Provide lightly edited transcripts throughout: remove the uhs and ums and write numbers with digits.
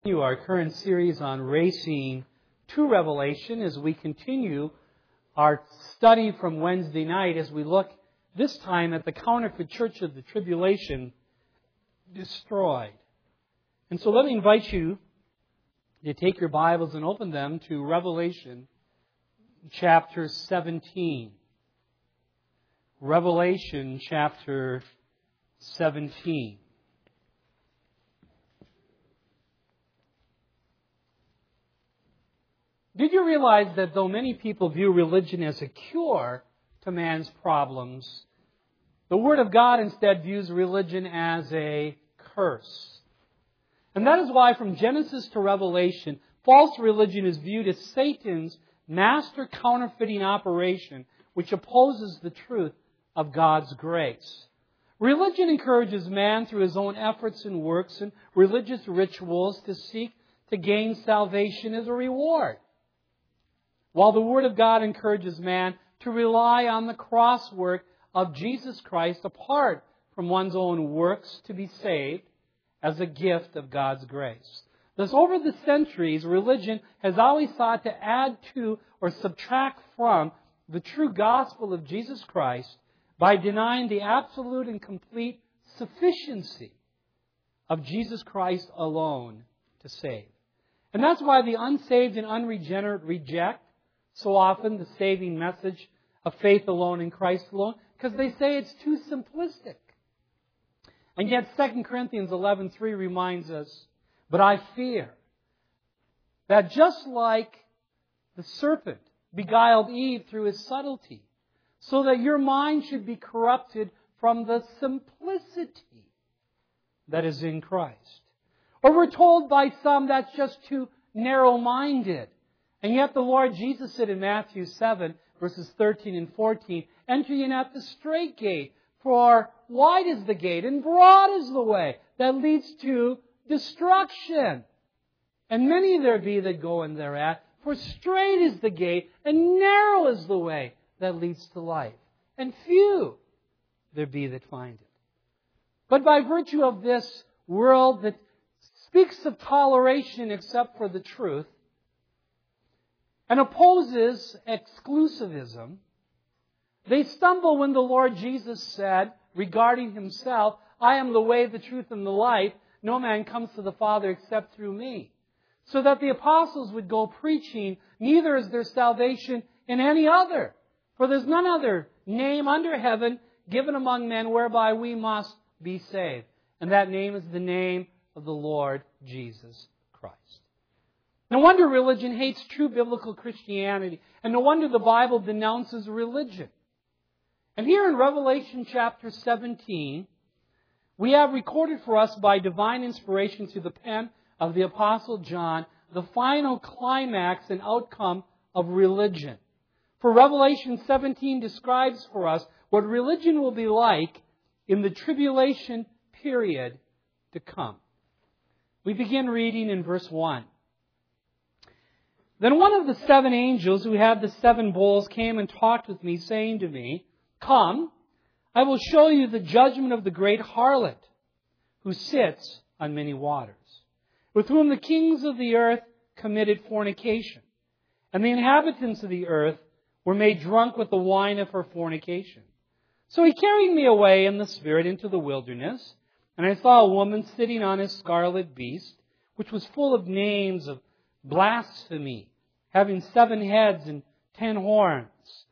Our current series on racing to Revelation as we continue our study from Wednesday night as we look this time at the counterfeit church of the tribulation destroyed. And so let me invite you to take your Bibles and open them to Revelation chapter 17. Revelation chapter 17. Did you realize that though many people view religion as a cure to man's problems, the Word of God instead views religion as a curse? And that is why from Genesis to Revelation, false religion is viewed as Satan's master counterfeiting operation which opposes the truth of God's grace. Religion encourages man through his own efforts and works and religious rituals to seek to gain salvation as a reward, while the Word of God encourages man to rely on the cross work of Jesus Christ apart from one's own works to be saved as a gift of God's grace. Thus, over the centuries, religion has always sought to add to or subtract from the true gospel of Jesus Christ by denying the absolute and complete sufficiency of Jesus Christ alone to save. And that's why the unsaved and unregenerate reject so often the saving message of faith alone in Christ alone, because they say it's too simplistic. And yet 2 Corinthians 11:3 reminds us, "But I fear that just like the serpent beguiled Eve through his subtlety, so that your mind should be corrupted from the simplicity that is in Christ." Or we're told by some that's just too narrow-minded. And yet the Lord Jesus said in Matthew 7, verses 13 and 14, "Enter in at the strait gate, for wide is the gate, and broad is the way that leads to destruction. And many there be that go in thereat, for strait is the gate, and narrow is the way that leads to life. And few there be that find it." But by virtue of this world that speaks of toleration except for the truth, and opposes exclusivism, they stumble when the Lord Jesus said regarding Himself, "I am the way, the truth, and the life. No man comes to the Father except through me." So that the apostles would go preaching, "Neither is there salvation in any other. For there's none other name under heaven given among men whereby we must be saved." And that name is the name of the Lord Jesus Christ. No wonder religion hates true biblical Christianity. And no wonder the Bible denounces religion. And here in Revelation chapter 17, we have recorded for us by divine inspiration through the pen of the Apostle John the final climax and outcome of religion. For Revelation 17 describes for us what religion will be like in the tribulation period to come. We begin reading in verse 1. "Then one of the 7 angels who had the 7 bowls came and talked with me, saying to me, 'Come, I will show you the judgment of the great harlot, who sits on many waters, with whom the kings of the earth committed fornication, and the inhabitants of the earth were made drunk with the wine of her fornication.' So he carried me away in the Spirit into the wilderness, and I saw a woman sitting on a scarlet beast, which was full of names of blasphemy, having 7 heads and 10 horns.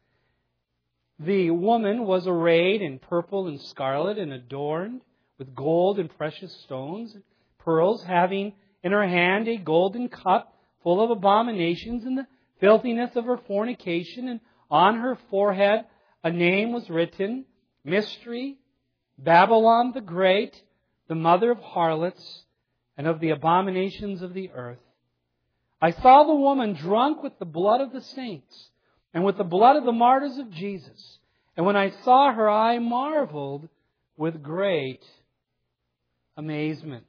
The woman was arrayed in purple and scarlet and adorned with gold and precious stones and pearls, having in her hand a golden cup full of abominations and the filthiness of her fornication, and on her forehead a name was written, Mystery, Babylon the Great, the mother of harlots and of the abominations of the earth. I saw the woman drunk with the blood of the saints and with the blood of the martyrs of Jesus. And when I saw her, I marveled with great amazement."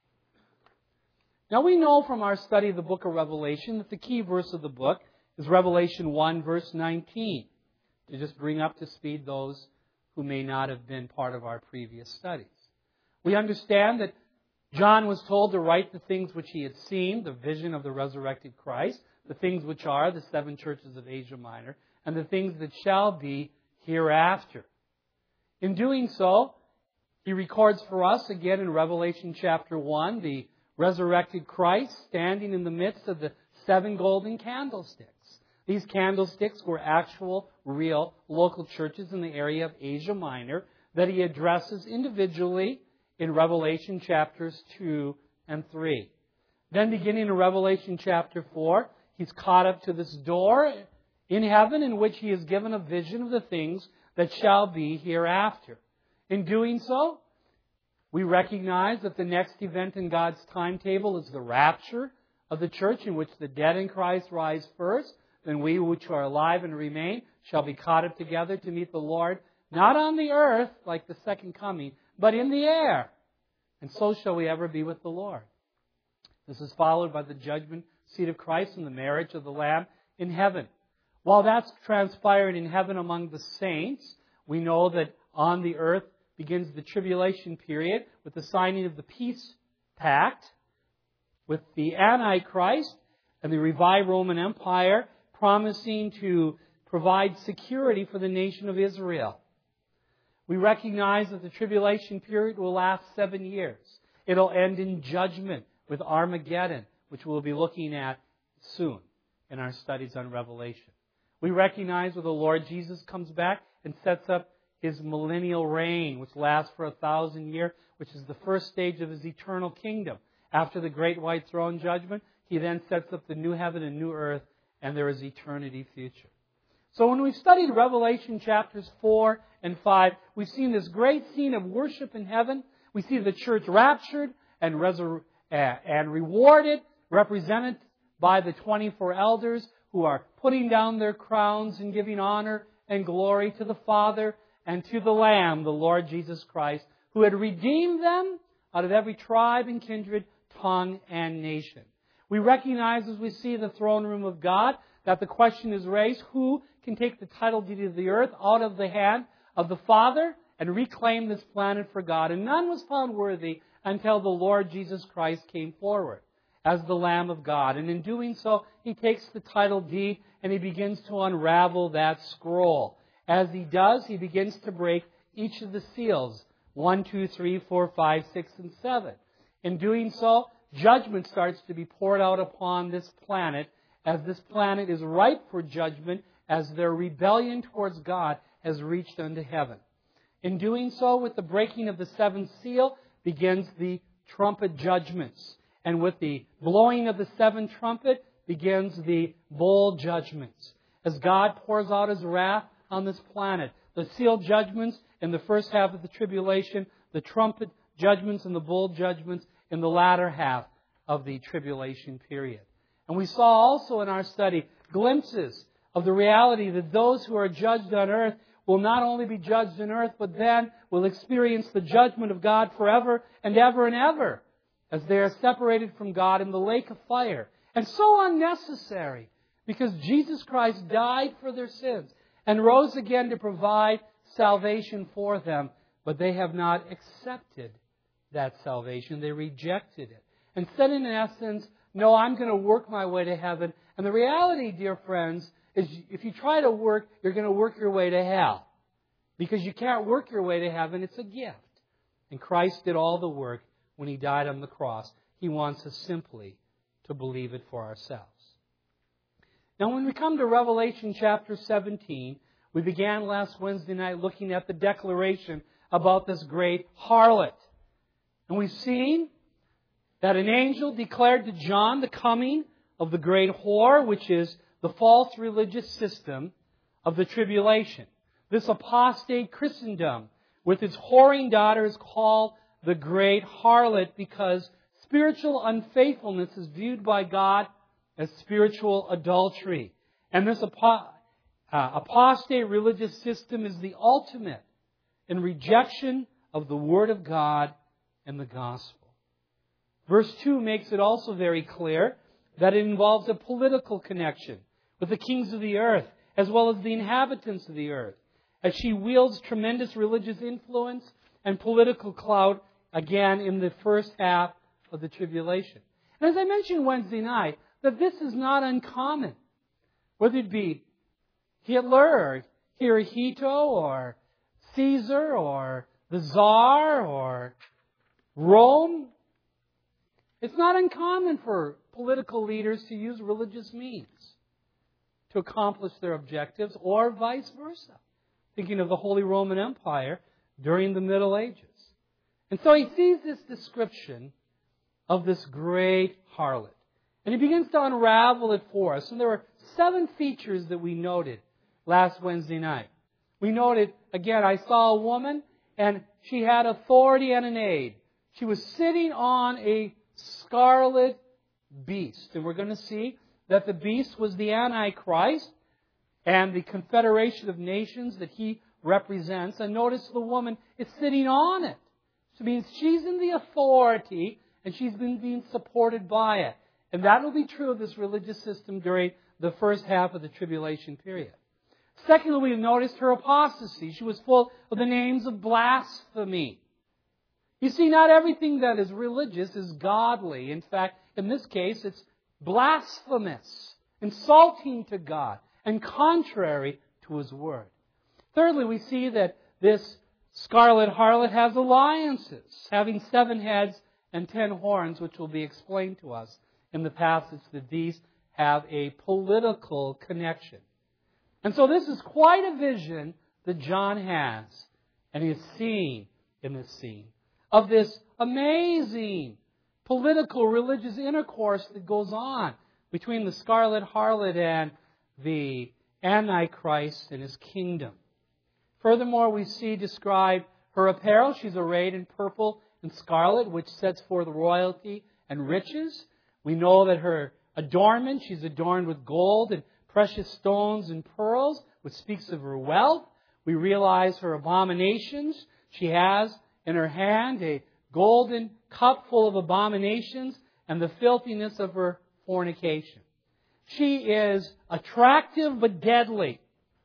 Now we know from our study of the book of Revelation that the key verse of the book is Revelation 1, verse 19. To just bring up to speed those who may not have been part of our previous studies. We understand that John was told to write the things which he had seen, the vision of the resurrected Christ, the things which are the 7 churches of Asia Minor, and the things that shall be hereafter. In doing so, he records for us again in Revelation chapter 1, the resurrected Christ standing in the midst of the 7 golden candlesticks. These candlesticks were actual, real, local churches in the area of Asia Minor that he addresses individually in Revelation chapters 2 and 3. Then beginning in Revelation chapter 4, he's caught up to this door in heaven in which he is given a vision of the things that shall be hereafter. In doing so, we recognize that the next event in God's timetable is the rapture of the church, in which the dead in Christ rise first. Then we which are alive and remain shall be caught up together to meet the Lord, not on the earth like the second coming, but in the air. And so shall we ever be with the Lord. This is followed by the judgment seat of Christ and the marriage of the Lamb in heaven. While that's transpired in heaven among the saints, we know that on the earth begins the tribulation period with the signing of the peace pact with the Antichrist and the revived Roman Empire, promising to provide security for the nation of Israel. We recognize that the tribulation period will last 7 years. It'll end in judgment with Armageddon, which we'll be looking at soon in our studies on Revelation. We recognize that the Lord Jesus comes back and sets up His millennial reign, which lasts for 1,000 years, which is the first stage of His eternal kingdom. After the great white throne judgment, He then sets up the new heaven and new earth, and there is eternity future. So when we've studied Revelation chapters 4 and 5, we've seen this great scene of worship in heaven. We see the church raptured and rewarded, represented by the 24 elders who are putting down their crowns and giving honor and glory to the Father and to the Lamb, the Lord Jesus Christ, who had redeemed them out of every tribe and kindred, tongue and nation. We recognize as we see the throne room of God that the question is raised, who can take the title deed of the earth out of the hand of the Father and reclaim this planet for God? And none was found worthy until the Lord Jesus Christ came forward as the Lamb of God. And in doing so, He takes the title deed and He begins to unravel that scroll. As He does, He begins to break each of the seals, 1, 2, 3, 4, 5, 6, and 7. In doing so, judgment starts to be poured out upon this planet, as this planet is ripe for judgment, as their rebellion towards God has reached unto heaven. In doing so, with the breaking of the 7th seal, begins the trumpet judgments. And with the blowing of the 7th trumpet, begins the bowl judgments. As God pours out His wrath on this planet, the seal judgments in the first half of the tribulation, the trumpet judgments and the bowl judgments in the latter half of the tribulation period. And we saw also in our study glimpses of the reality that those who are judged on earth will not only be judged on earth, but then will experience the judgment of God forever and ever, as they are separated from God in the lake of fire. And so unnecessary, because Jesus Christ died for their sins and rose again to provide salvation for them, but they have not accepted that salvation. They rejected it and said in essence, no, I'm going to work my way to heaven. And the reality, dear friends, is if you try to work, you're going to work your way to hell. Because you can't work your way to heaven. It's a gift. And Christ did all the work when He died on the cross. He wants us simply to believe it for ourselves. Now, when we come to Revelation chapter 17, we began last Wednesday night looking at the declaration about this great harlot. And we've seen that an angel declared to John the coming of the great whore, which is the false religious system of the tribulation. This apostate Christendom with its whoring daughters called the great harlot, because spiritual unfaithfulness is viewed by God as spiritual adultery. And this apostate religious system is the ultimate in rejection of the Word of God and the gospel. Verse 2 makes it also very clear that it involves a political connection with the kings of the earth as well as the inhabitants of the earth, as she wields tremendous religious influence and political clout again in the first half of the tribulation. And as I mentioned Wednesday night, that this is not uncommon. Whether it be Hitler or Hirohito or Caesar or the Tsar or Rome, it's not uncommon for political leaders to use religious means to accomplish their objectives, or vice versa. Thinking of the Holy Roman Empire during the Middle Ages. And so he sees this description of this great harlot. And he begins to unravel it for us. And there were 7 features that we noted last Wednesday night. We noted, again, I saw a woman and she had authority and an aid. She was sitting on a scarlet beast. And we're going to see that the beast was the Antichrist and the confederation of nations that he represents. And notice the woman is sitting on it. So it means she's in the authority and she's been being supported by it. And that will be true of this religious system during the first half of the tribulation period. Secondly, we noticed her apostasy. She was full of the names of blasphemy. You see, not everything that is religious is godly. In fact, in this case, it's blasphemous, insulting to God, and contrary to His Word. Thirdly, we see that this scarlet harlot has alliances, having 7 heads and 10 horns, which will be explained to us in the passage that these have a political connection. And so this is quite a vision that John has, and he is seeing in this scene, of this amazing political, religious intercourse that goes on between the scarlet harlot and the Antichrist and his kingdom. Furthermore, we see described her apparel. She's arrayed in purple and scarlet, which sets forth royalty and riches. We know that her adornment, she's adorned with gold and precious stones and pearls, which speaks of her wealth. We realize her abominations. She has in her hand a golden cup full of abominations and the filthiness of her fornication. She is attractive but deadly.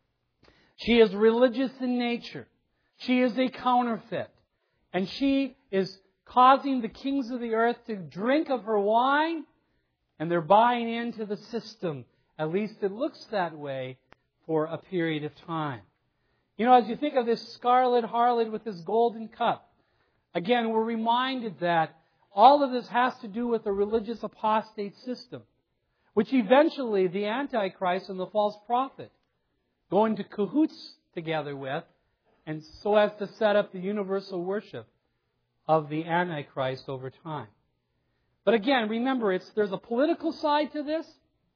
She is religious in nature. She is a counterfeit. And she is causing the kings of the earth to drink of her wine, and they're buying into the system. At least it looks that way for a period of time. You know, as you think of this scarlet harlot with this golden cup, again, we're reminded that all of this has to do with a religious apostate system, which eventually the Antichrist and the false prophet go into cahoots together with, and so as to set up the universal worship of the Antichrist over time. But again, remember, there's a political side to this,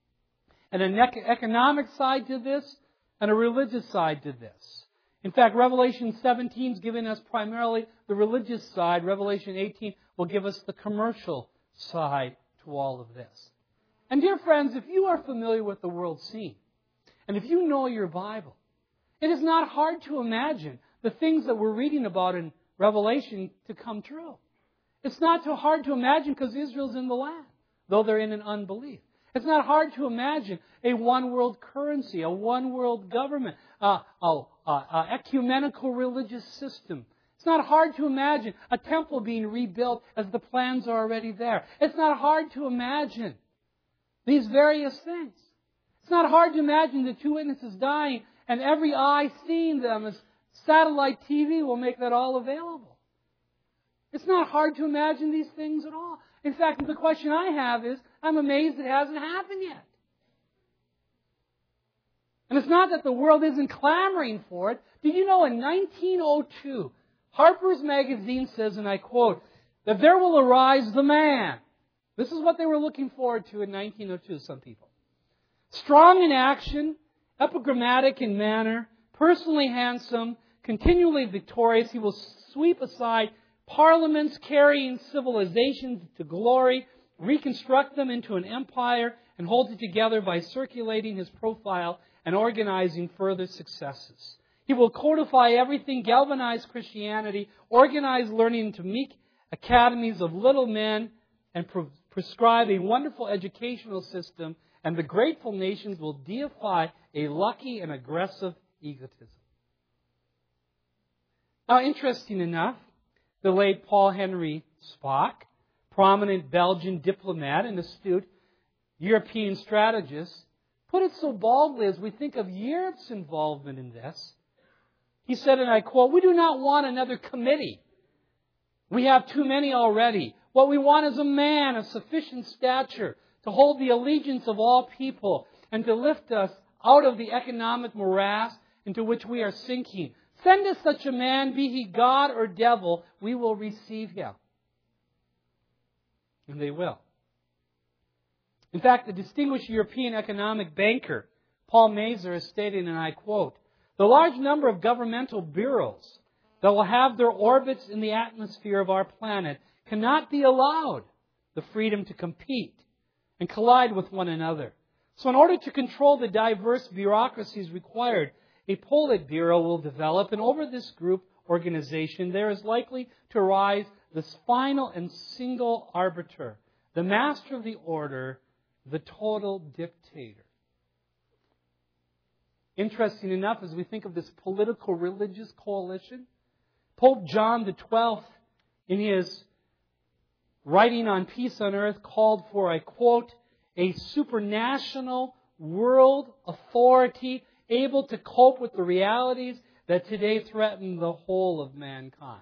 and an economic side to this, and a religious side to this. In fact, Revelation 17 is giving us primarily the religious side. Revelation 18 will give us the commercial side to all of this. And dear friends, if you are familiar with the world scene, and if you know your Bible, it is not hard to imagine the things that we're reading about in Revelation to come true. It's not too hard to imagine because Israel's in the land, though they're in an unbelief. It's not hard to imagine a one-world currency, a one-world government, ecumenical religious system. It's not hard to imagine a temple being rebuilt as the plans are already there. It's not hard to imagine these various things. It's not hard to imagine the 2 witnesses dying and every eye seeing them as satellite TV will make that all available. It's not hard to imagine these things at all. In fact, the question I have is, I'm amazed it hasn't happened yet. And it's not that the world isn't clamoring for it. Did you know in 1902, Harper's Magazine says, and I quote, that there will arise the man. This is what they were looking forward to in 1902, some people. Strong in action, epigrammatic in manner, personally handsome, continually victorious. He will sweep aside parliaments carrying civilizations to glory, reconstruct them into an empire, and hold it together by circulating his profile and organizing further successes. He will codify everything, galvanize Christianity, organize learning into meek academies of little men, and prescribe a wonderful educational system, and the grateful nations will deify a lucky and aggressive egotism. Now, interesting enough, the late Paul Henry Spaak prominent Belgian diplomat and astute European strategist, put it so baldly as we think of Europe's involvement in this. He said, and I quote, "We do not want another committee. We have too many already. What we want is a man of sufficient stature to hold the allegiance of all people and to lift us out of the economic morass into which we are sinking. Send us such a man, be he God or devil, we will receive him." And they will. In fact, the distinguished European economic banker, Paul Mazur, has stated, and I quote, "The large number of governmental bureaus that will have their orbits in the atmosphere of our planet cannot be allowed the freedom to compete and collide with one another. So in order to control the diverse bureaucracies required, a Politburo will develop, and over this group organization there is likely to arise this final and single arbiter, the master of the order, the total dictator." Interesting enough, as we think of this political religious coalition, Pope John XII, in his writing on peace on earth, called for, I quote, "a supranational world authority able to cope with the realities that today threaten the whole of mankind."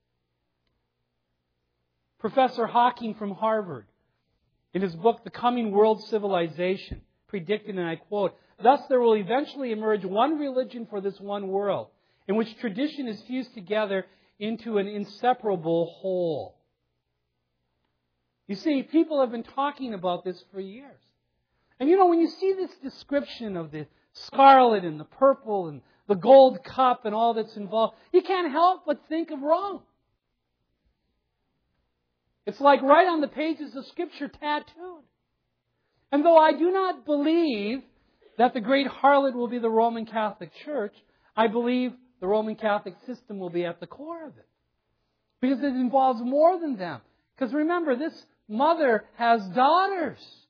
Professor Hawking from Harvard, in his book, The Coming World Civilization, predicted, and I quote, "Thus there will eventually emerge one religion for this one world, in which tradition is fused together into an inseparable whole." You see, people have been talking about this for years. And when you see this description of the scarlet and the purple and the gold cup and all that's involved, you can't help but think of Rome. It's like right on the pages of Scripture tattooed. And though I do not believe that the great harlot will be the Roman Catholic Church, I believe the Roman Catholic system will be at the core of it. Because it involves more than them. Because remember, this mother has daughters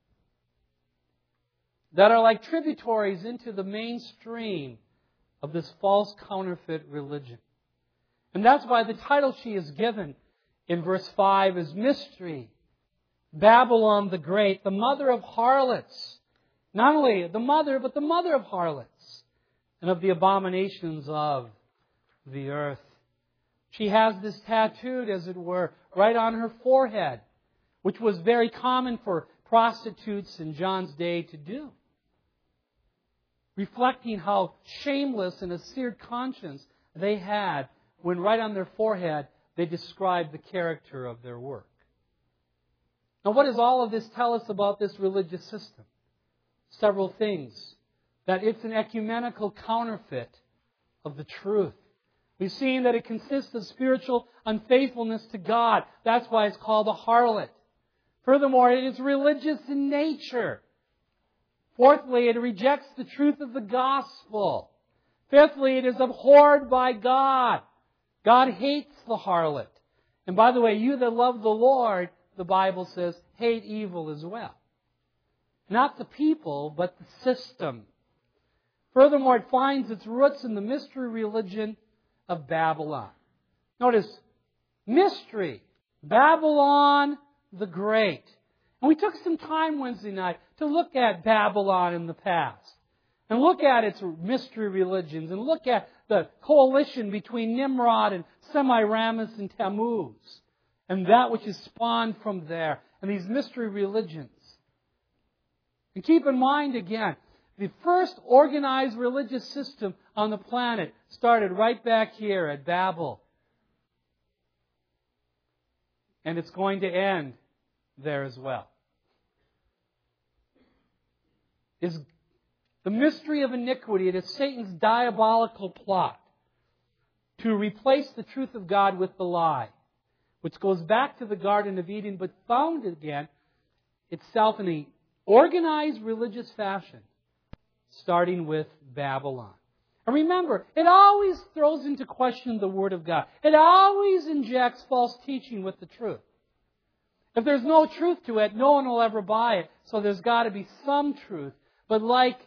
that are like tributaries into the mainstream of this false counterfeit religion. And that's why the title she is given in verse 5 is Mystery, Babylon the Great, the mother of harlots. Not only the mother, but the mother of harlots and of the abominations of the earth. She has this tattooed, as it were, right on her forehead, which was very common for prostitutes in John's day to do, reflecting how shameless and a seared conscience they had when right on their forehead they described the character of their work. Now, what does all of this tell us about this religious system? Several things. That it's an ecumenical counterfeit of the truth. We've seen that it consists of spiritual unfaithfulness to God. That's why it's called a harlot. Furthermore, it is religious in nature. Fourthly, it rejects the truth of the gospel. Fifthly, it is abhorred by God. God hates the harlot. And by the way, you that love the Lord, the Bible says, hate evil as well. Not the people, but the system. Furthermore, it finds its roots in the mystery religion of Babylon. Notice, mystery, Babylon the Great. And we took some time Wednesday night to look at Babylon in the past. And look at its mystery religions. And look at the coalition between Nimrod and Semiramis and Tammuz. And that which is spawned from there. And these mystery religions. And keep in mind again, the first organized religious system on the planet started right back here at Babel. And it's going to end there as well. Is the mystery of iniquity. It is Satan's diabolical plot to replace the truth of God with the lie, which goes back to the Garden of Eden, but found again itself in an organized religious fashion, starting with Babylon. And remember, it always throws into question the Word of God. It always injects false teaching with the truth. If there's no truth to it, no one will ever buy it. So there's got to be some truth. But like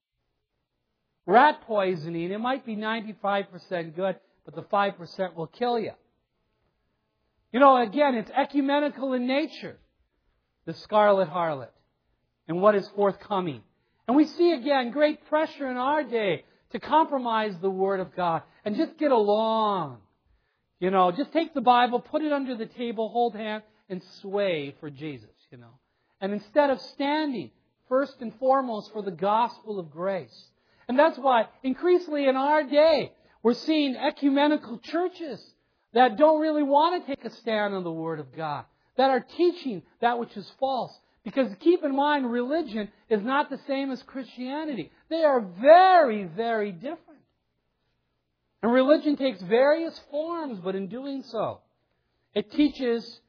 rat poisoning, it might be 95% good, but the 5% will kill you. Again, it's ecumenical in nature. The scarlet harlot and what is forthcoming. And we see again great pressure in our day to compromise the Word of God and just get along. Just take the Bible, put it under the table, hold hands, and sway for Jesus, And instead of standing first and foremost for the gospel of grace. And that's why increasingly in our day, we're seeing ecumenical churches that don't really want to take a stand on the Word of God, that are teaching that which is false. Because keep in mind, religion is not the same as Christianity. They are very, very different. And religion takes various forms, but in doing so, it teaches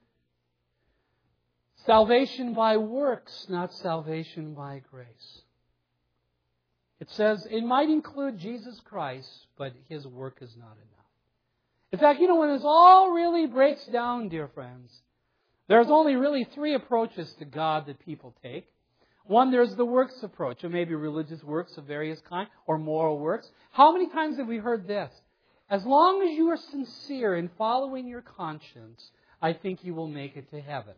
salvation by works, not salvation by grace. It says it might include Jesus Christ, but His work is not enough. In fact, when this all really breaks down, dear friends, there's only really three approaches to God that people take. One, there's the works approach, or maybe religious works of various kinds, or moral works. How many times have we heard this? As long as you are sincere in following your conscience, I think you will make it to heaven.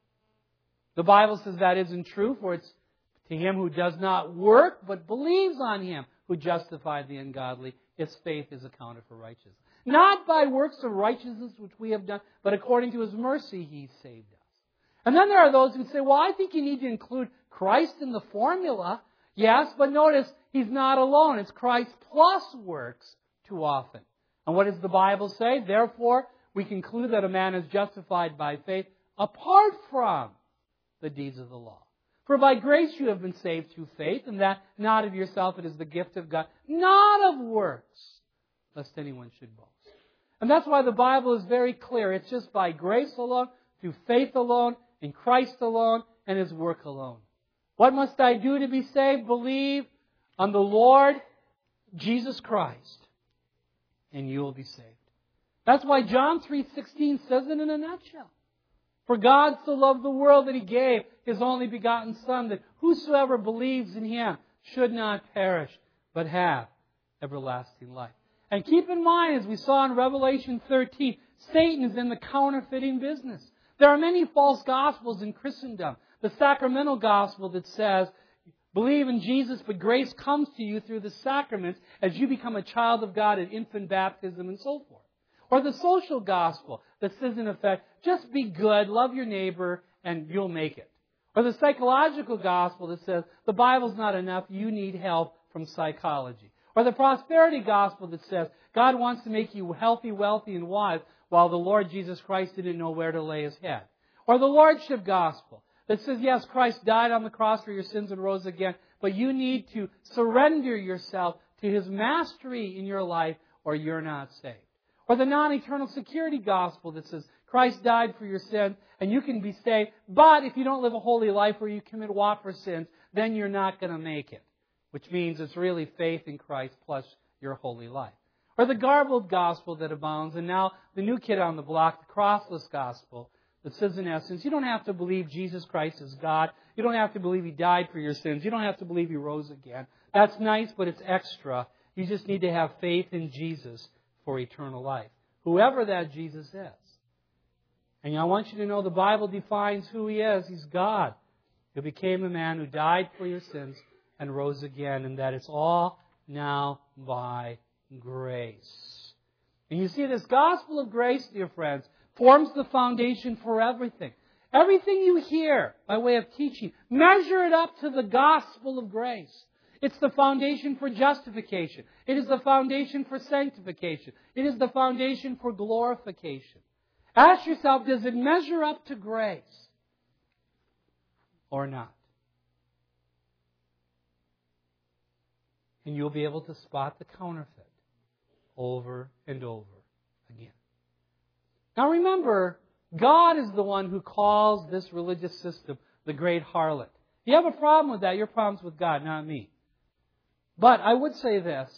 The Bible says that isn't true, for it's to him who does not work, but believes on Him who justified the ungodly, his faith is accounted for righteousness. Not by works of righteousness which we have done, but according to His mercy He saved us. And then there are those who say, well, I think you need to include Christ in the formula. Yes, but notice He's not alone. It's Christ plus works too often. And what does the Bible say? Therefore, we conclude that a man is justified by faith apart from the deeds of the law. For by grace you have been saved through faith, and that not of yourself, it is the gift of God, not of works, lest anyone should boast. And that's why the Bible is very clear. It's just by grace alone, through faith alone, in Christ alone, and His work alone. What must I do to be saved? Believe on the Lord Jesus Christ, and you will be saved. That's why John 3:16 says it in a nutshell. For God so loved the world that He gave His only begotten Son, that whosoever believes in Him should not perish, but have everlasting life. And keep in mind, as we saw in Revelation 13, Satan is in the counterfeiting business. There are many false gospels in Christendom. The sacramental gospel that says, believe in Jesus, but grace comes to you through the sacraments as you become a child of God at infant baptism and so forth. Or the social gospel that says, in effect, just be good, love your neighbor, and you'll make it. Or the psychological gospel that says, the Bible's not enough, you need help from psychology. Or the prosperity gospel that says, God wants to make you healthy, wealthy, and wise, while the Lord Jesus Christ didn't know where to lay His head. Or the lordship gospel that says, yes, Christ died on the cross for your sins and rose again, but you need to surrender yourself to His mastery in your life, or you're not saved. Or the non-eternal security gospel that says, Christ died for your sins, and you can be saved, but if you don't live a holy life or you commit whopper sins, then you're not going to make it. Which means it's really faith in Christ plus your holy life. Or the garbled gospel that abounds, and now the new kid on the block, the crossless gospel, that says in essence, you don't have to believe Jesus Christ is God. You don't have to believe He died for your sins. You don't have to believe He rose again. That's nice, but it's extra. You just need to have faith in Jesus for eternal life. Whoever that Jesus is. And I want you to know the Bible defines who He is. He's God, who became a man, who died for your sins and rose again, and that it's all now by grace. And you see, this gospel of grace, dear friends, forms the foundation for everything. Everything you hear by way of teaching, measure it up to the gospel of grace. It's the foundation for justification. It is the foundation for sanctification. It is the foundation for glorification. Ask yourself, does it measure up to grace or not? And you'll be able to spot the counterfeit over and over again. Now remember, God is the one who calls this religious system the great harlot. If you have a problem with that, your problem's with God, not me. But I would say this,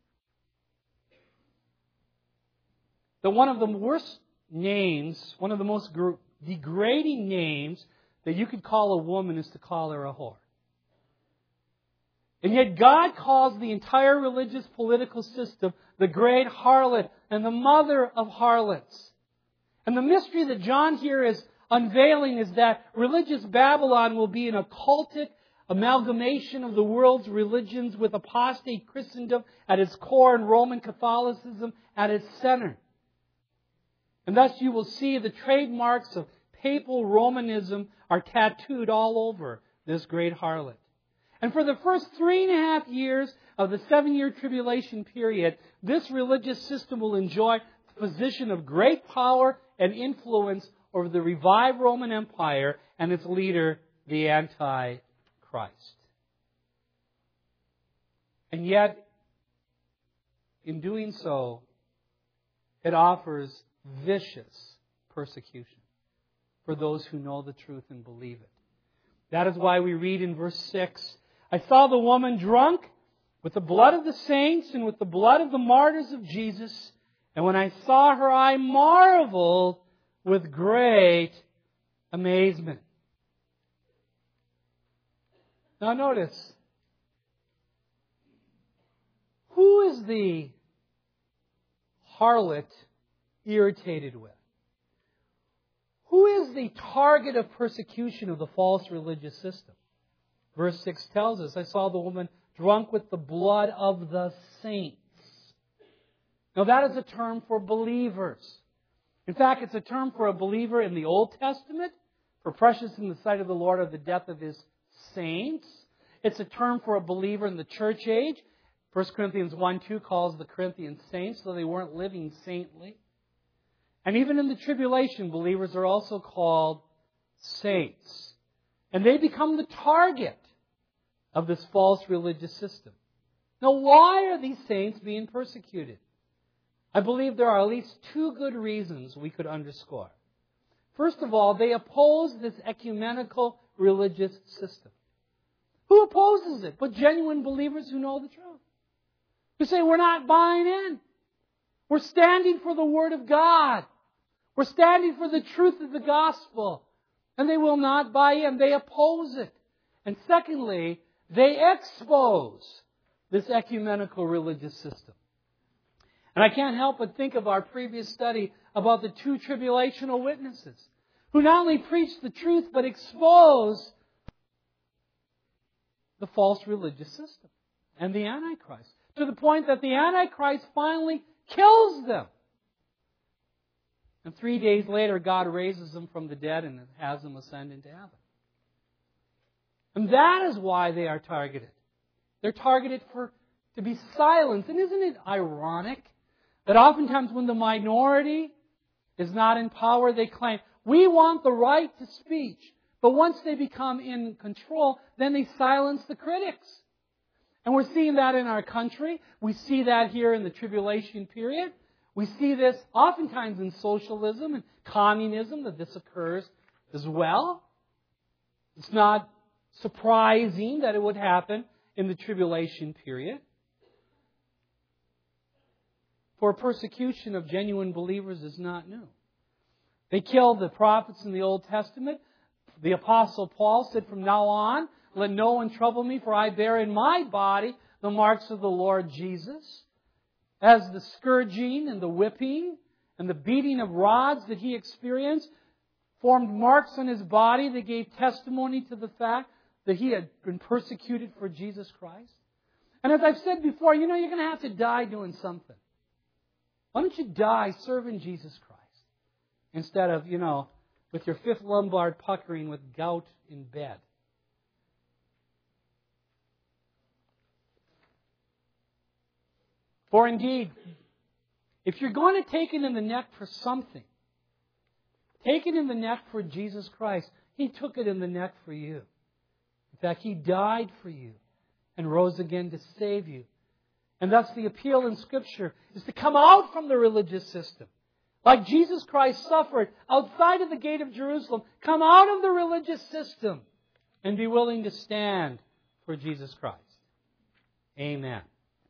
that one of the worst names, one of the most degrading names that you could call a woman is to call her a whore. And yet God calls the entire religious political system the great harlot and the mother of harlots. And the mystery that John here is unveiling is that religious Babylon will be an occultic amalgamation of the world's religions with apostate Christendom at its core and Roman Catholicism at its center. And thus you will see the trademarks of papal Romanism are tattooed all over this great harlot. And for the first 3.5 years of the 7-year tribulation period, this religious system will enjoy the position of great power and influence over the revived Roman Empire and its leader, the Antichrist. And yet, in doing so, it offers vicious persecution for those who know the truth and believe it. That is why we read in verse 6, I saw the woman drunk with the blood of the saints and with the blood of the martyrs of Jesus. And when I saw her, I marveled with great amazement. Now notice, who is the harlot irritated with? Who is the target of persecution of the false religious system? Verse 6 tells us, I saw the woman drunk with the blood of the saints. Now that is a term for believers. In fact, it's a term for a believer in the Old Testament, for precious in the sight of the Lord are the death of His saints. It's a term for a believer in the church age. 1 Corinthians 1:2 calls the Corinthian saints, though they weren't living saintly. And even in the tribulation, believers are also called saints. And they become the target of this false religious system. Now, why are these saints being persecuted? I believe there are at least 2 good reasons we could underscore. First of all, they oppose this ecumenical religious system. Who opposes it but genuine believers who know the truth? Who say, we're not buying in. We're standing for the Word of God. We're standing for the truth of the gospel. And they will not buy in. They oppose it. And secondly, they expose this ecumenical religious system. And I can't help but think of our previous study about the 2 tribulational witnesses who not only preached the truth but exposed the false religious system and the Antichrist, to the point that the Antichrist finally kills them. And 3 days later, God raises them from the dead and has them ascend into heaven. And that is why they are targeted. They're targeted to be silenced. And isn't it ironic that oftentimes when the minority is not in power, they claim, we want the right to speech. But once they become in control, then they silence the critics. And we're seeing that in our country. We see that here in the tribulation period. We see this oftentimes in socialism and communism, that this occurs as well. It's not surprising that it would happen in the tribulation period. For persecution of genuine believers is not new. They killed the prophets in the Old Testament. The Apostle Paul said, from now on, let no one trouble me, for I bear in my body the marks of the Lord Jesus. As the scourging and the whipping and the beating of rods that he experienced formed marks on his body that gave testimony to the fact that he had been persecuted for Jesus Christ. And as I've said before, you're going to have to die doing something. Why don't you die serving Jesus Christ instead of, with your 5th lumbar puckering with gout in bed? For indeed, if you're going to take it in the neck for something, take it in the neck for Jesus Christ. He took it in the neck for you. In fact, He died for you and rose again to save you. And thus the appeal in Scripture is to come out from the religious system. Like Jesus Christ suffered outside of the gate of Jerusalem, come out of the religious system and be willing to stand for Jesus Christ. Amen.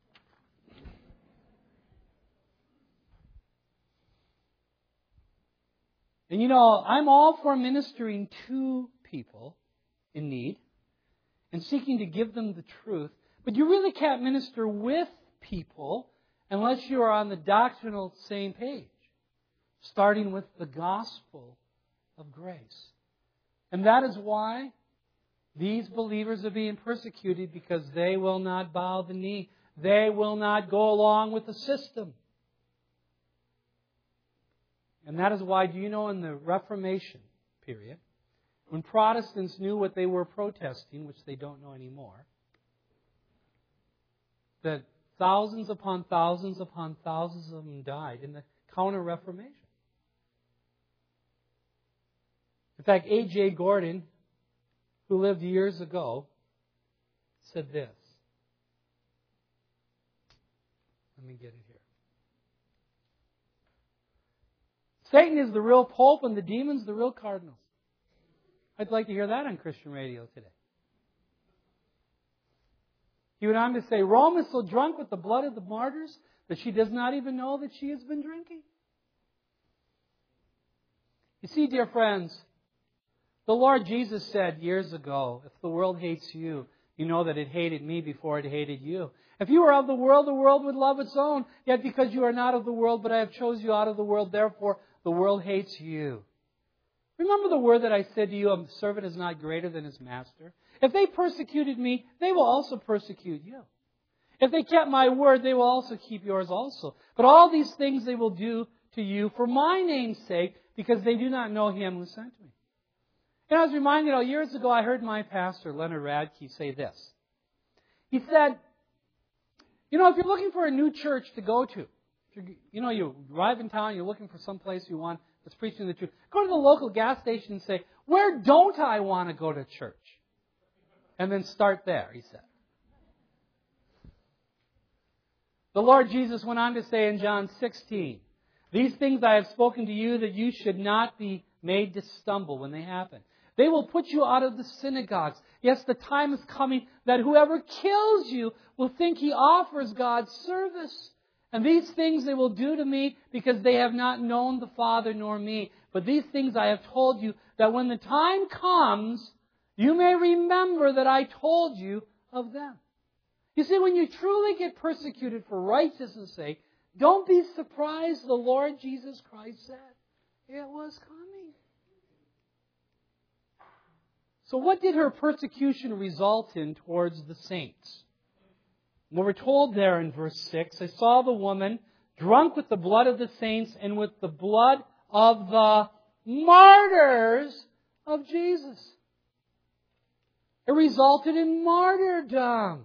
And I'm all for ministering to people in need and seeking to give them the truth. But you really can't minister with people unless you are on the doctrinal same page. starting with the gospel of grace. And that is why these believers are being persecuted, because they will not bow the knee. They will not go along with the system. And that is why, do you know, in the Reformation period, when Protestants knew what they were protesting, which they don't know anymore, that thousands upon thousands upon thousands of them died in the Counter-Reformation. In fact, A.J. Gordon, who lived years ago, said this. Let me get it here. Satan is the real pope and the demons the real cardinals. I'd like to hear that on Christian radio today. He went on to say, Rome is so drunk with the blood of the martyrs that she does not even know that she has been drinking. You see, dear friends, the Lord Jesus said years ago, if the world hates you, you know that it hated me before it hated you. If you were of the world would love its own. Yet because you are not of the world, but I have chosen you out of the world, therefore the world hates you. Remember the word that I said to you, a servant is not greater than his master. If they persecuted me, they will also persecute you. If they kept my word, they will also keep yours also. But all these things they will do to you for my name's sake, because they do not know him who sent me. And I was reminded, years ago, I heard my pastor, Leonard Radke, say this. He said, if you're looking for a new church to go to, you arrive in town, you're looking for some place you want that's preaching the truth, go to the local gas station and say, where don't I want to go to church? And then start there, he said. The Lord Jesus went on to say in John 16, these things I have spoken to you that you should not be made to stumble when they happen. They will put you out of the synagogues. Yes, the time is coming that whoever kills you will think he offers God's service. And these things they will do to me because they have not known the Father nor me. But these things I have told you, that when the time comes, you may remember that I told you of them. You see, when you truly get persecuted for righteousness' sake, don't be surprised the Lord Jesus Christ said it was coming. So what did her persecution result in towards the saints? Well, we're told there in verse 6, I saw the woman drunk with the blood of the saints and with the blood of the martyrs of Jesus. It resulted in martyrdom.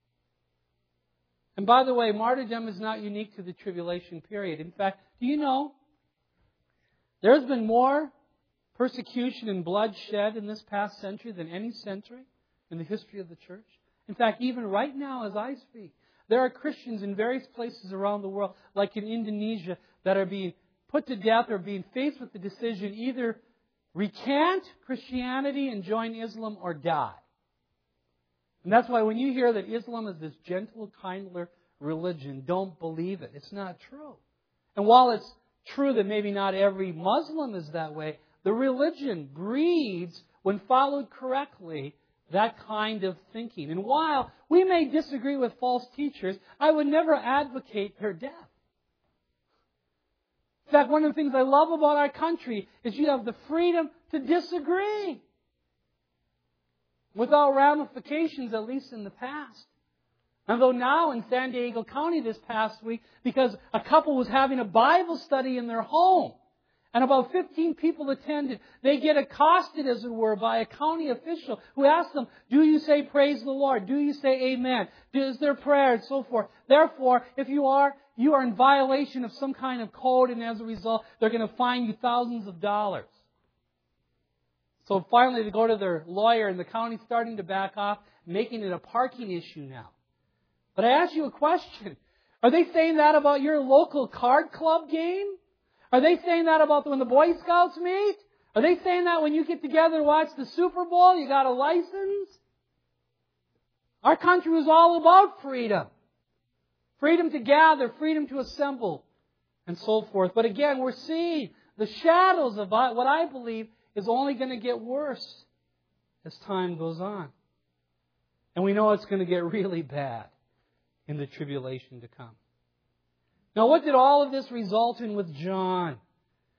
And by the way, martyrdom is not unique to the tribulation period. In fact, do you know, there's been more persecution and bloodshed in this past century than any century in the history of the church. In fact, even right now as I speak, there are Christians in various places around the world, like in Indonesia, that are being put to death or being faced with the decision either recant Christianity and join Islam or die. And that's why when you hear that Islam is this gentle, kindler religion, don't believe it. It's not true. And while it's true that maybe not every Muslim is that way, the religion breeds, when followed correctly, that kind of thinking. And while we may disagree with false teachers, I would never advocate their death. In fact, one of the things I love about our country is you have the freedom to disagree without ramifications, at least in the past. Although now in San Diego County this past week, because a couple was having a Bible study in their home, and about 15 people attended, they get accosted, as it were, by a county official who asks them, do you say praise the Lord? Do you say amen? Is there prayer? And so forth. Therefore, if you are in violation of some kind of code, and as a result, they're going to fine you thousands of dollars. So finally, they go to their lawyer, and the county's starting to back off, making it a parking issue now. But I ask you a question. Are they saying that about your local card club game? Are they saying that about when the Boy Scouts meet? Are they saying that when you get together to watch the Super Bowl, you got a license? Our country was all about freedom. Freedom to gather, freedom to assemble, and so forth. But again, we're seeing the shadows of what I believe is only going to get worse as time goes on. And we know it's going to get really bad in the tribulation to come. Now, what did all of this result in with John?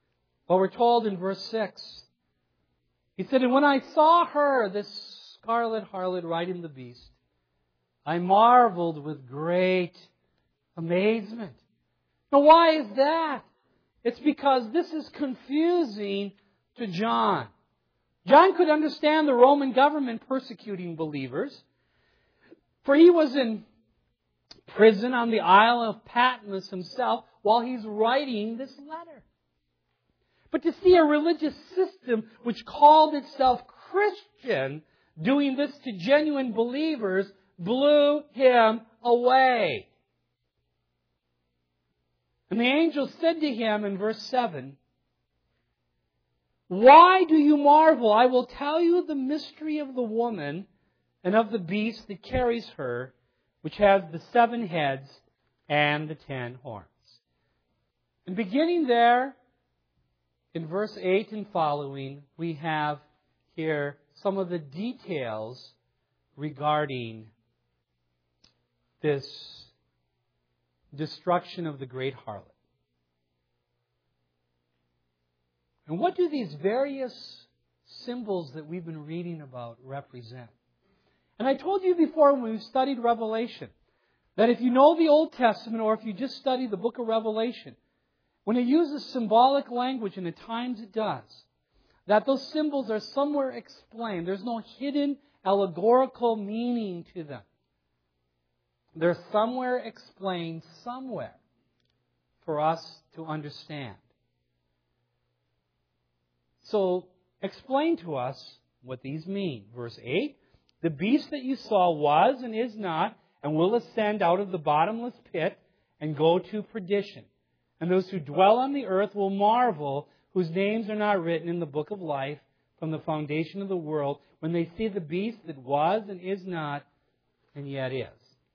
Well, we're told in verse 6, he said, "And when I saw her, this scarlet harlot riding the beast, I marveled with great amazement." Now, why is that? It's because this is confusing to John. John could understand the Roman government persecuting believers, for he was in prison on the Isle of Patmos himself while he's writing this letter. But to see a religious system which called itself Christian doing this to genuine believers blew him away. And the angel said to him in verse 7, "Why do you marvel? I will tell you the mystery of the woman and of the beast that carries her, which has the 7 heads and the 10 horns." And beginning there, in verse 8 and following, we have here some of the details regarding this destruction of the great harlot. And what do these various symbols that we've been reading about represent? And I told you before when we studied Revelation that if you know the Old Testament or if you just study the book of Revelation, when it uses symbolic language, and at times it does, that those symbols are somewhere explained. There's no hidden allegorical meaning to them. They're somewhere explained somewhere for us to understand. So, explain to us what these mean. Verse 8, "The beast that you saw was and is not, and will ascend out of the bottomless pit and go to perdition. And those who dwell on the earth will marvel, whose names are not written in the book of life from the foundation of the world, when they see the beast that was and is not, and yet is."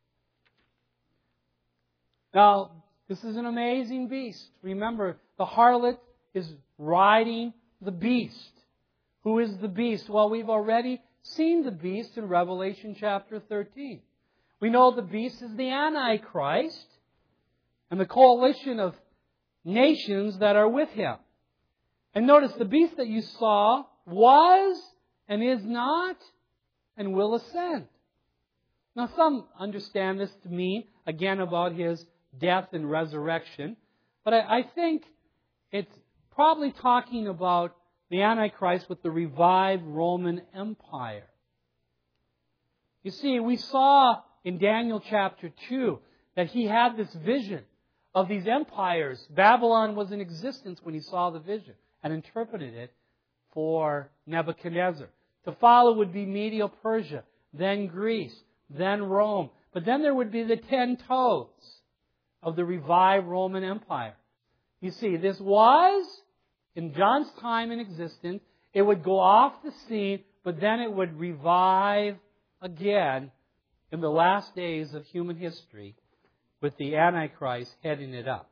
Now, this is an amazing beast. Remember, the harlot is riding the beast. Who is the beast? Well, we've already seen the beast in Revelation chapter 13. We know the beast is the Antichrist and the coalition of nations that are with him. And notice, the beast that you saw was and is not and will ascend. Now, some understand this to mean, again, about his death and resurrection. But I think it's probably talking about the Antichrist with the revived Roman Empire. You see, we saw in Daniel chapter 2 that he had this vision of these empires. Babylon was in existence when he saw the vision and interpreted it for Nebuchadnezzar. To follow would be Medo-Persia, then Greece, then Rome. But then there would be the 10 toes of the revived Roman Empire. You see, this was, in John's time in existence, it would go off the scene, but then it would revive again in the last days of human history with the Antichrist heading it up.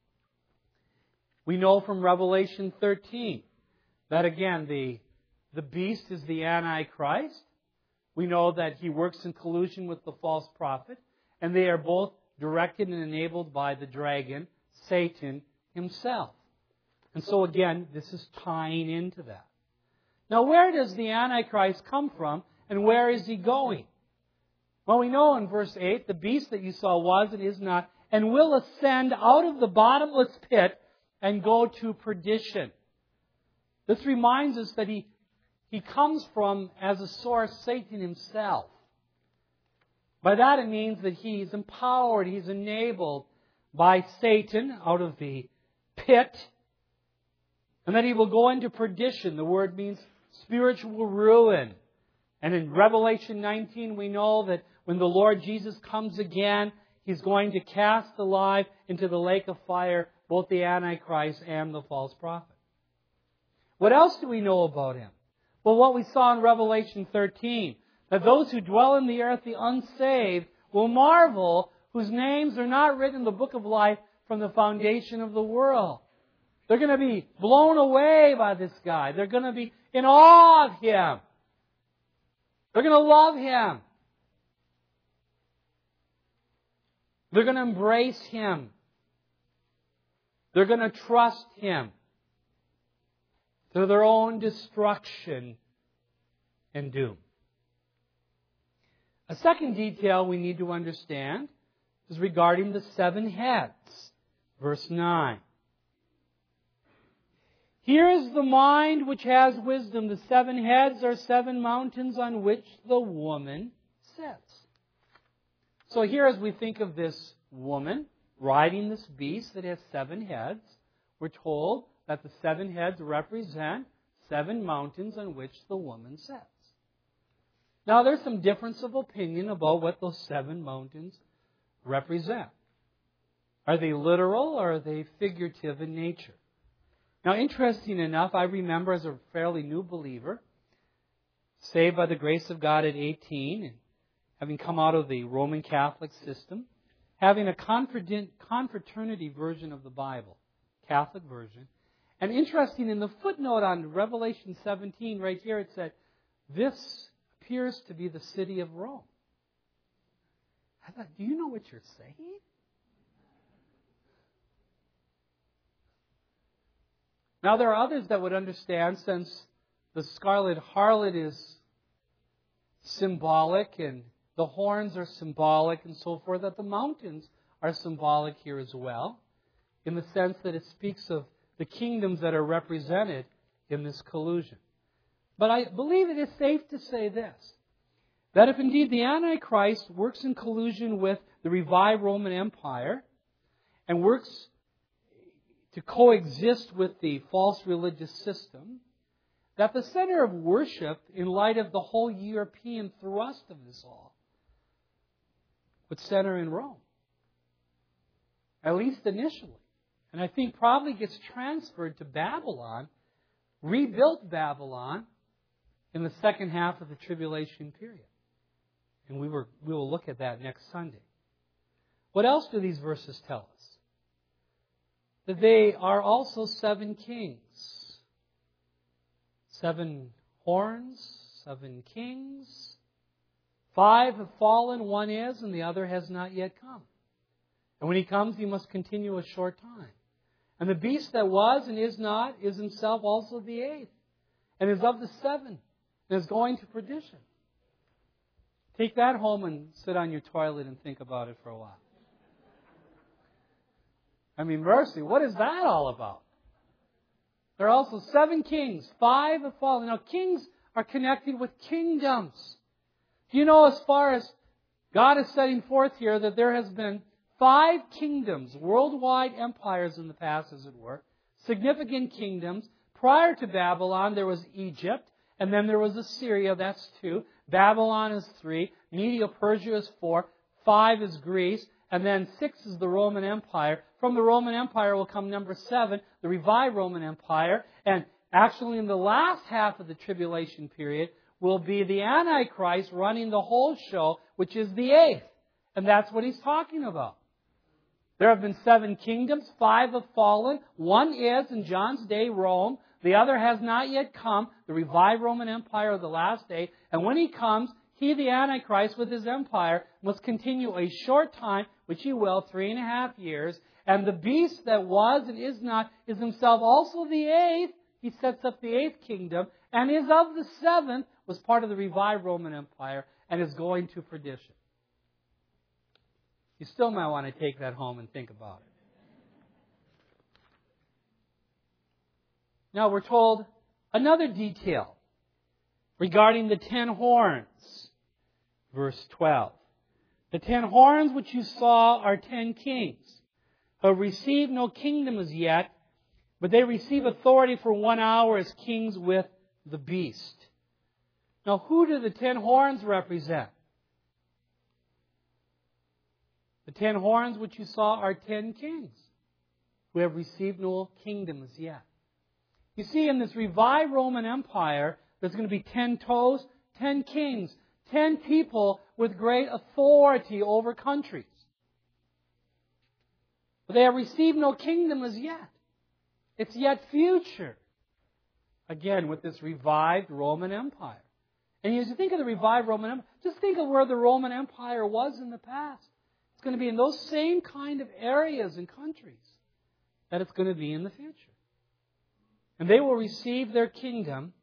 We know from Revelation 13 that, again, the beast is the Antichrist. We know that he works in collusion with the false prophet, and they are both directed and enabled by the dragon, Satan himself. And so again, this is tying into that. Now, where does the Antichrist come from, and where is he going? Well, we know in verse 8, "The beast that you saw was and is not, and will ascend out of the bottomless pit and go to perdition." This reminds us that he comes from, as a source, Satan himself. By that it means that he's empowered, he's enabled by Satan out of the pit, and that he will go into perdition. The word means spiritual ruin. And in Revelation 19 we know that when the Lord Jesus comes again, he's going to cast alive into the lake of fire both the Antichrist and the false prophet. What else do we know about him? Well, what we saw in Revelation 13, that those who dwell in the earth, the unsaved, will marvel, whose names are not written in the book of life from the foundation of the world. They're going to be blown away by this guy. They're going to be in awe of him. They're going to love him. They're going to embrace him. They're going to trust him. to their own destruction and doom. A second detail we need to understand is regarding the 7 heads. Verse 9. Here is the mind which has wisdom. The 7 heads are 7 mountains on which the woman sits. So here, as we think of this woman riding this beast that has 7 heads, we're told that the 7 heads represent 7 mountains on which the woman sits. Now, there's some difference of opinion about what those 7 mountains represent. Are they literal or are they figurative in nature? Now, interesting enough, I remember as a fairly new believer, saved by the grace of God at 18, and having come out of the Roman Catholic system, having a confraternity version of the Bible, Catholic version. And interesting, in the footnote on Revelation 17, right here, it said, this appears to be the city of Rome. I thought, do you know what you're saying? Now, there are others that would understand, since the scarlet harlot is symbolic and the horns are symbolic and so forth, that the mountains are symbolic here as well, in the sense that it speaks of the kingdoms that are represented in this collusion. But I believe it is safe to say this, that if indeed the Antichrist works in collusion with the revived Roman Empire and works to coexist with the false religious system, that the center of worship, in light of the whole European thrust of this all, would center in Rome. At least initially. And I think probably gets transferred to Babylon, rebuilt Babylon, in the second half of the tribulation period. And we will look at that next Sunday. What else do these verses tell us? That they are also 7 kings. 7 horns, 7 kings. 5 have fallen, 1 is, and the other has not yet come. And when he comes, he must continue a short time. And the beast that was and is not is himself also the 8th, and is of the 7, and is going to perdition. Take that home and sit on your toilet and think about it for a while. I mean, mercy, what is that all about? There are also 7 kings. 5 have fallen. Now, kings are connected with kingdoms. Do you know, as far as God is setting forth here, that there has been 5 kingdoms, worldwide empires in the past, as it were, significant kingdoms. Prior to Babylon, there was Egypt, and then there was Assyria, that's 2. Babylon is 3. Medo-Persia is 4. 5 is Greece. And then 6 is the Roman Empire. From the Roman Empire will come number 7, the revived Roman Empire. And actually in the last half of the tribulation period will be the Antichrist running the whole show, which is the 8th. And that's what he's talking about. There have been 7 kingdoms. 5 have fallen. 1 is, in John's day, Rome. The other has not yet come, the revived Roman Empire of the last day. And when he comes, he, the Antichrist, with his empire, must continue a short time, which he will, 3.5 years. And the beast that was and is not is himself also the 8th. He sets up the 8th kingdom, and is of the 7th, was part of the revived Roman Empire, and is going to perdition. You still might want to take that home and think about it. Now we're told another detail regarding the 10 horns. Verse 12. The 10 horns which you saw are 10 kings, who have received no kingdom as yet, but they receive authority for 1 hour as kings with the beast. Now, who do the 10 horns represent? The 10 horns which you saw are 10 kings, who have received no kingdom as yet. You see, in this revived Roman Empire, there's going to be 10 toes, 10 kings, 10 people with great authority over countries. But they have received no kingdom as yet. It's yet future. Again, with this revived Roman Empire. And as you think of the revived Roman Empire, just think of where the Roman Empire was in the past. It's going to be in those same kind of areas and countries that it's going to be in the future. And they will receive their kingdom.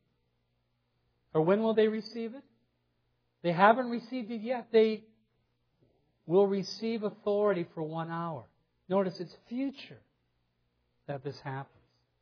Or when will they receive it? They haven't received it yet. They will receive authority for 1 hour. Notice it's future that this happens.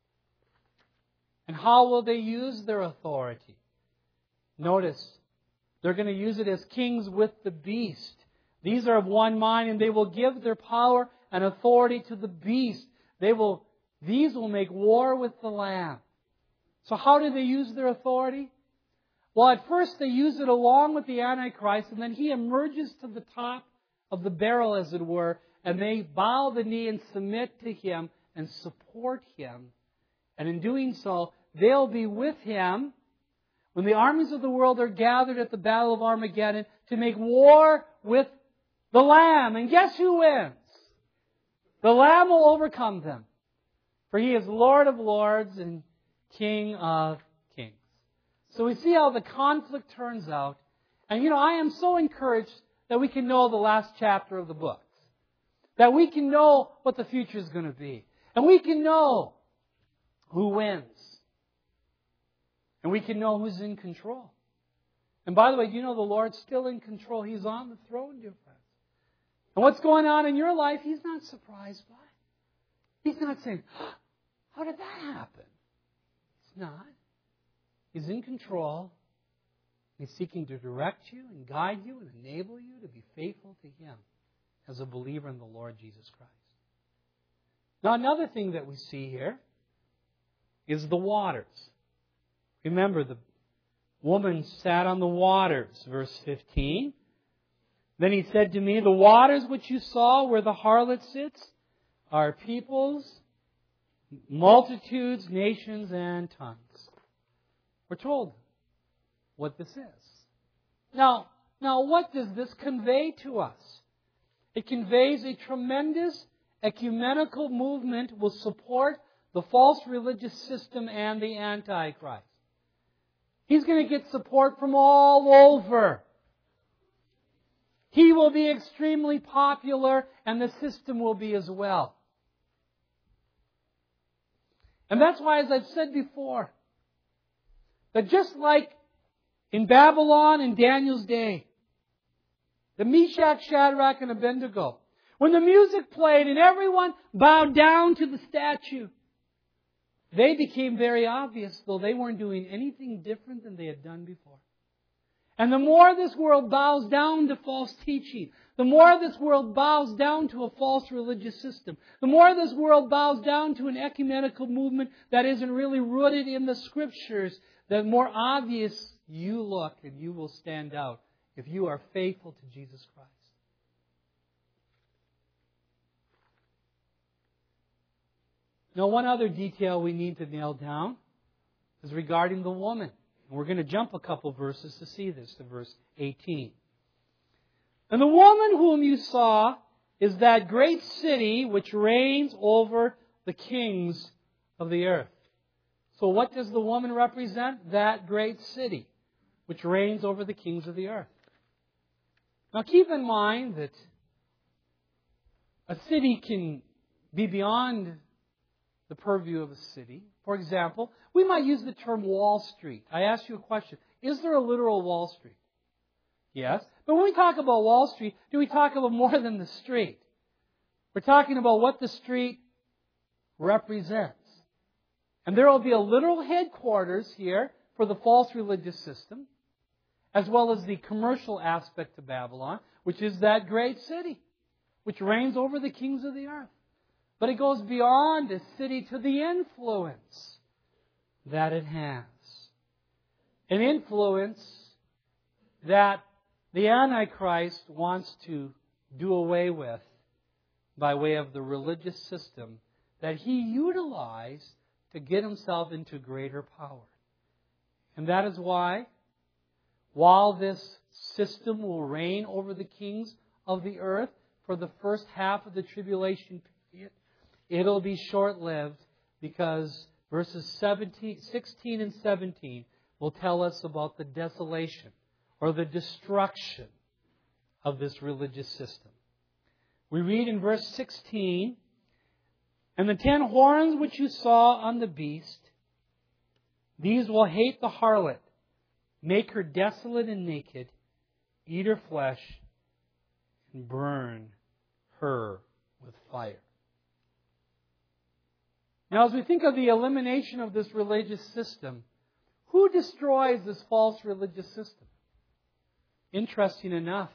And how will they use their authority? Notice, they're going to use it as kings with the beast. These are of one mind, and they will give their power and authority to the beast. These will make war with the Lamb. So how do they use their authority? Well, at first they use it along with the Antichrist, and then he emerges to the top of the barrel, as it were, and they bow the knee and submit to him and support him. And in doing so, they'll be with him when the armies of the world are gathered at the Battle of Armageddon to make war with the Lamb. And guess who wins? The Lamb will overcome them. For he is Lord of lords and King of kings. So we see how the conflict turns out. And I am so encouraged that we can know the last chapter of the books. That we can know what the future is going to be. And we can know who wins. And we can know who's in control. And by the way, do you know the Lord's still in control? He's on the throne, dear friends. And what's going on in your life, He's not surprised by. He's not saying, how did that happen? He's not. He's in control. He's seeking to direct you and guide you and enable you to be faithful to Him as a believer in the Lord Jesus Christ. Now, another thing that we see here is the waters. Remember, the woman sat on the waters, verse 15. Then he said to me, the waters which you saw where the harlot sits are peoples, multitudes, nations, and tongues. We're told what this is. Now, what does this convey to us? It conveys a tremendous ecumenical movement will support the false religious system and the Antichrist. He's going to get support from all over. He will be extremely popular, and the system will be as well. And that's why, as I've said before, that just like in Babylon in Daniel's day, the Meshach, Shadrach, and Abednego, when the music played and everyone bowed down to the statue, they became very obvious, though they weren't doing anything different than they had done before. And the more this world bows down to false teaching, the more this world bows down to a false religious system, the more this world bows down to an ecumenical movement that isn't really rooted in the Scriptures, the more obvious you look and you will stand out if you are faithful to Jesus Christ. Now, one other detail we need to nail down is regarding the woman. And we're going to jump a couple verses to see this, to verse 18. And the woman whom you saw is that great city which reigns over the kings of the earth. So what does the woman represent? That great city which reigns over the kings of the earth. Now keep in mind that a city can be beyond the purview of a city. For example, we might use the term Wall Street. I ask you a question. Is there a literal Wall Street? Yes. But when we talk about Wall Street, do we talk about more than the street? We're talking about what the street represents. And there will be a literal headquarters here for the false religious system, as well as the commercial aspect of Babylon, which is that great city, which reigns over the kings of the earth. But it goes beyond a city to the influence that it has. An influence that the Antichrist wants to do away with by way of the religious system that he utilized to get himself into greater power. And that is why, while this system will reign over the kings of the earth for the first half of the tribulation period, it'll be short-lived because verses 16 and 17 will tell us about the desolation or the destruction of this religious system. We read in verse 16, and the 10 horns which you saw on the beast These will hate the harlot, make her desolate and naked, eat her flesh, and burn her with fire. Now, as we think of the elimination of this religious system, who destroys this false religious system? Interesting enough,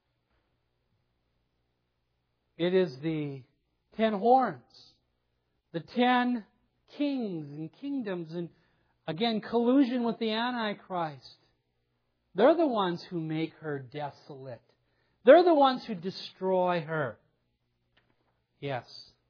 it is the 10 horns, the 10 kings and kingdoms, and again, collusion with the Antichrist. They're the ones who make her desolate. They're the ones who destroy her. Yes.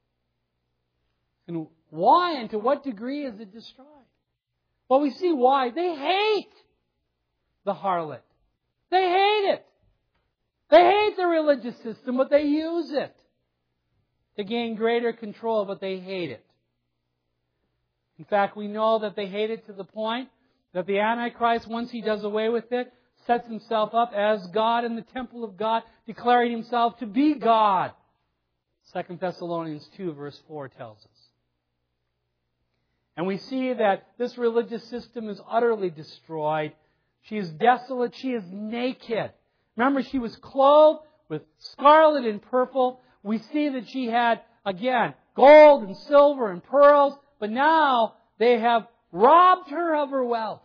And why and to what degree is it destroyed? Well, we see why. They hate the harlot. They hate it. They hate the religious system, but they use it to gain greater control, but they hate it. In fact, we know that they hate it to the point that the Antichrist, once he does away with it, sets himself up as God in the temple of God, declaring himself to be God. 2 Thessalonians 2 verse 4 tells us. And we see that this religious system is utterly destroyed. She is desolate. She is naked. Remember, she was clothed with scarlet and purple. We see that she had, again, gold and silver and pearls. But now they have robbed her of her wealth.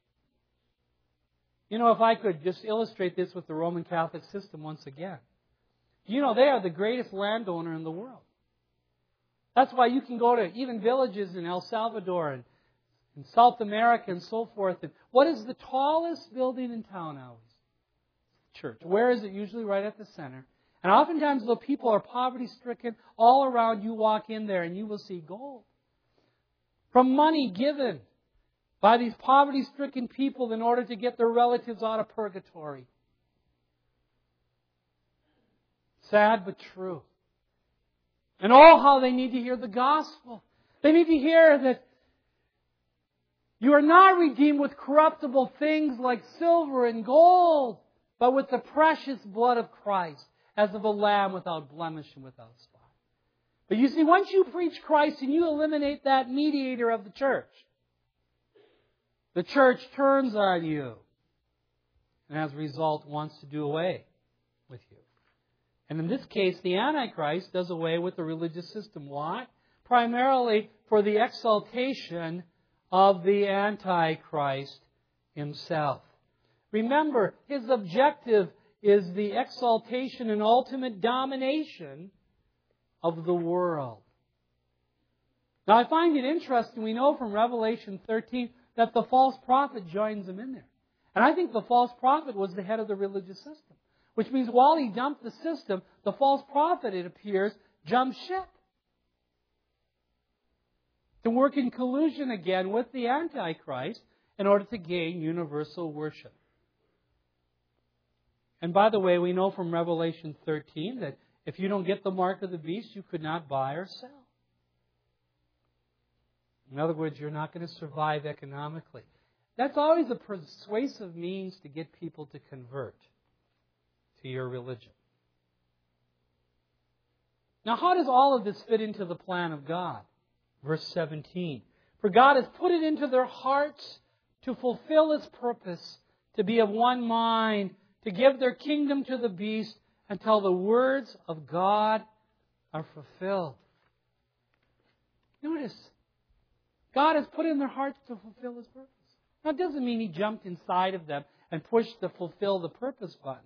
You know, if I could just illustrate this with the Roman Catholic system once again. You know, they are the greatest landowner in the world. That's why you can go to even villages in El Salvador and in South America and so forth. And what is the tallest building in town nowadays? Church. Where is it? Usually right at the center. And oftentimes, though people are poverty-stricken, all around you walk in there and you will see gold. From money given by these poverty-stricken people in order to get their relatives out of purgatory. Sad but true. And oh, how they need to hear the gospel. They need to hear that you are not redeemed with corruptible things like silver and gold, but with the precious blood of Christ, as of a lamb without blemish and without spot. But you see, once you preach Christ and you eliminate that mediator of the church turns on you. And as a result, wants to do away with you. And in this case, the Antichrist does away with the religious system. Why? Primarily for the exaltation of the Antichrist himself. Remember, his objective is the exaltation and ultimate domination of the world. Now, I find it interesting. We know from Revelation 13 that the false prophet joins him in there. And I think the false prophet was the head of the religious system. Which means while he dumped the system, the false prophet, it appears, jumped ship. To work in collusion again with the Antichrist in order to gain universal worship. And by the way, we know from Revelation 13 that if you don't get the mark of the beast, you could not buy or sell. In other words, you're not going to survive economically. That's always a persuasive means to get people to convert to your religion. Now, how does all of this fit into the plan of God? Verse 17. For God has put it into their hearts to fulfill His purpose, to be of one mind, to give their kingdom to the beast until the words of God are fulfilled. Notice, God has put in their hearts to fulfill His purpose. Now, it doesn't mean He jumped inside of them and pushed the fulfill the purpose button.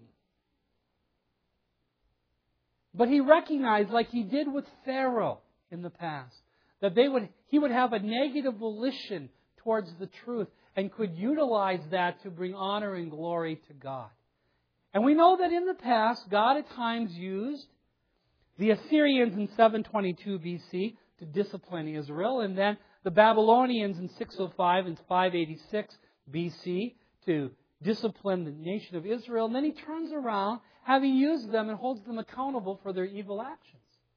But He recognized, like He did with Pharaoh in the past, that he would have a negative volition towards the truth and could utilize that to bring honor and glory to God. And we know that in the past, God at times used the Assyrians in 722 BC to discipline Israel, and then the Babylonians in 605 and 586 BC to discipline the nation of Israel. And then He turns around, having used them, and holds them accountable for their evil actions.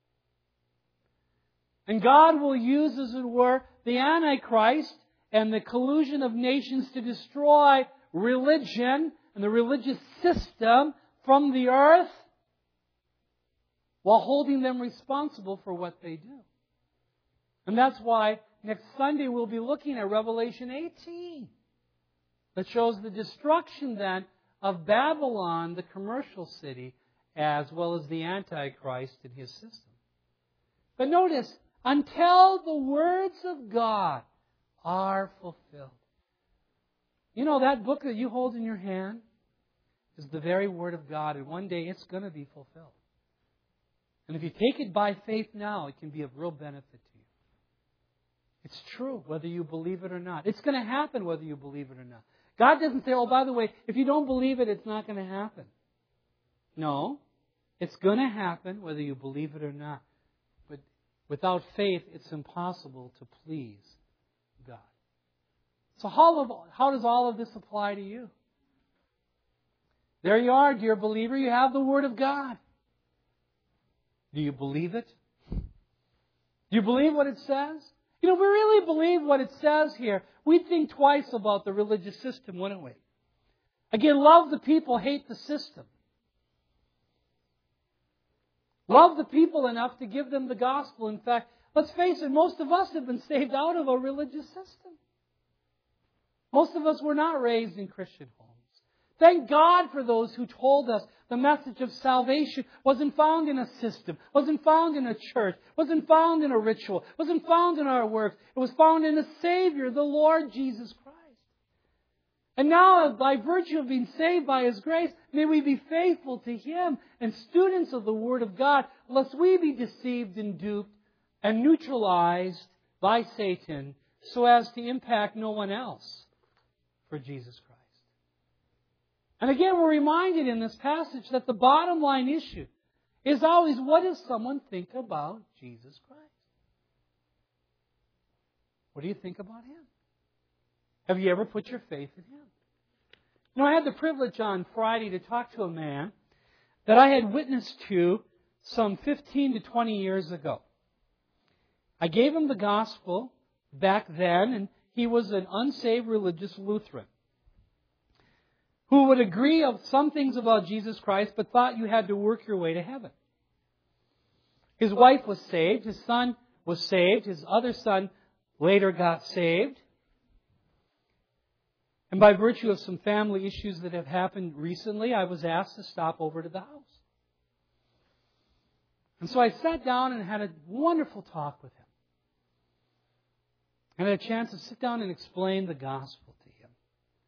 And God will use, as it were, the Antichrist and the collusion of nations to destroy religion and the religious system from the earth while holding them responsible for what they do. And that's why Next Sunday we'll be looking at Revelation 18. That shows the destruction then of Babylon, the commercial city, as well as the Antichrist and his system. But notice, until the words of God are fulfilled. You know, that book that you hold in your hand is the very Word of God, and one day it's going to be fulfilled. And if you take it by faith now, it can be of real benefit to you. It's true, whether you believe it or not. It's going to happen whether you believe it or not. God doesn't say, oh, by the way, if you don't believe it, it's not going to happen. No, it's going to happen whether you believe it or not. But without faith, it's impossible to please God. So how does all of this apply to you? There you are, dear believer. You have the Word of God. Do you believe it? Do you believe what it says? You know, if we really believe what it says here, we'd think twice about the religious system, wouldn't we? Again, love the people, hate the system. Love the people enough to give them the gospel. In fact, let's face it, most of us have been saved out of a religious system. Most of us were not raised in Christian homes. Thank God for those who told us the message of salvation wasn't found in a system, wasn't found in a church, wasn't found in a ritual, wasn't found in our works. It was found in a Savior, the Lord Jesus Christ. And now, by virtue of being saved by His grace, may we be faithful to Him and students of the Word of God, lest we be deceived and duped and neutralized by Satan so as to impact no one else for Jesus Christ. And again, we're reminded in this passage that the bottom line issue is always, what does someone think about Jesus Christ? What do you think about Him? Have you ever put your faith in Him? You know, I had the privilege on Friday to talk to a man that I had witnessed to some 15 to 20 years ago. I gave him the gospel back then, and he was an unsaved religious Lutheran who would agree of some things about Jesus Christ, but thought you had to work your way to heaven. His wife was saved. His son was saved. His other son later got saved. And by virtue of some family issues that have happened recently, I was asked to stop over to the house. And so I sat down and had a wonderful talk with him. And I had a chance to sit down and explain the gospel to him.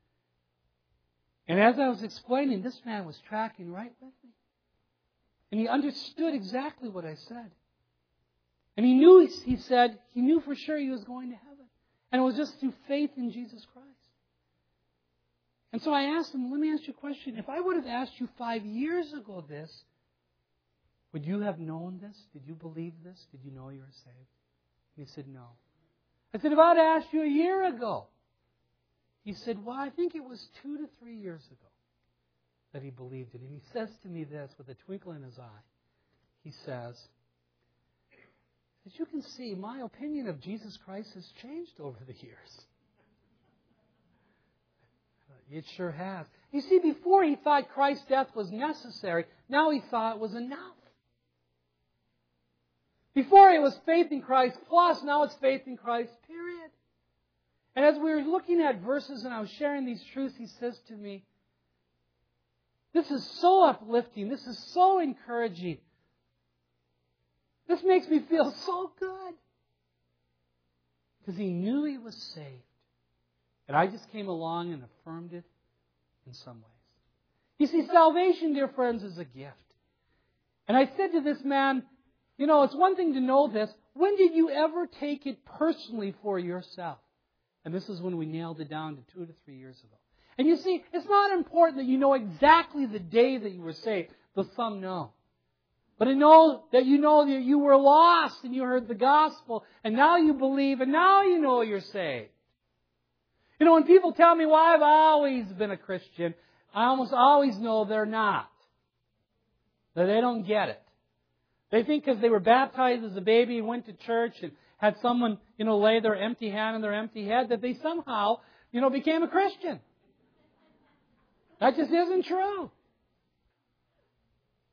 And as I was explaining, this man was tracking right with me. And he understood exactly what I said. And he knew, he said, he knew for sure he was going to heaven. And it was just through faith in Jesus Christ. And so I asked him, let me ask you a question. If I would have asked you 5 years ago this, would you have known this? Did you believe this? Did you know you were saved? And he said, no. I said, if I had asked you a year ago, he said, well, I think it was 2 to 3 years ago that he believed it. And he says to me this with a twinkle in his eye. He says, as you can see, my opinion of Jesus Christ has changed over the years. It sure has. You see, before he thought Christ's death was necessary, now he thought it was enough. Before it was faith in Christ plus, now it's faith in Christ, period. And as we were looking at verses and I was sharing these truths, he says to me, this is so uplifting. This is so encouraging. This makes me feel so good. Because he knew he was saved. And I just came along and affirmed it in some ways. You see, salvation, dear friends, is a gift. And I said to this man, you know, it's one thing to know this. When did you ever take it personally for yourself? And this is when we nailed it down to 2 to 3 years ago. And you see, it's not important that you know exactly the day that you were saved, though some know. But I know that you were lost and you heard the gospel, and now you believe, and now you know you're saved. You know, when people tell me, well, I've always been a Christian, I almost always know they're not. That they don't get it. They think because they were baptized as a baby and went to church and had someone, lay their empty hand on their empty head, that they somehow, became a Christian. That just isn't true.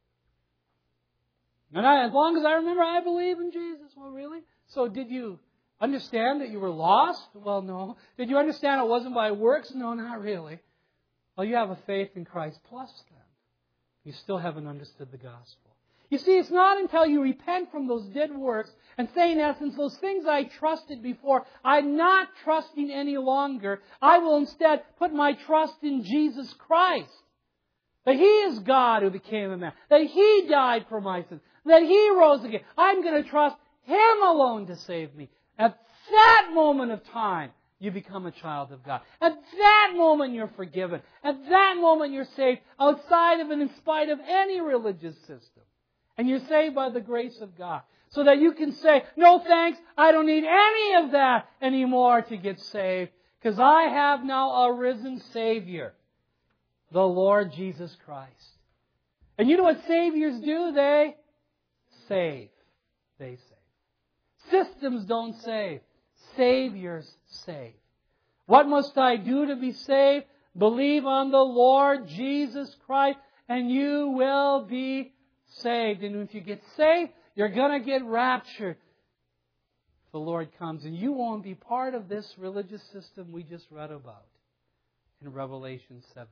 And as long as I remember, I believe in Jesus. Well, really? So did you understand that you were lost? Well, no. Did you understand it wasn't by works? No, not really. Well, you have a faith in Christ plus then. You still haven't understood the gospel. You see, it's not until you repent from those dead works and say, in essence, those things I trusted before, I'm not trusting any longer. I will instead put my trust in Jesus Christ. That He is God who became a man. That He died for my sins. That He rose again. I'm going to trust Him alone to save me. At that moment of time, you become a child of God. At that moment, you're forgiven. At that moment, you're saved outside of and in spite of any religious system. And you're saved by the grace of God. So that you can say, no thanks, I don't need any of that anymore to get saved. Because I have now a risen Savior, the Lord Jesus Christ. And you know what Saviors do? They save. They save. Systems don't save. Saviors save. What must I do to be saved? Believe on the Lord Jesus Christ and you will be saved. And if you get saved, you're going to get raptured. The Lord comes and you won't be part of this religious system we just read about in Revelation 17.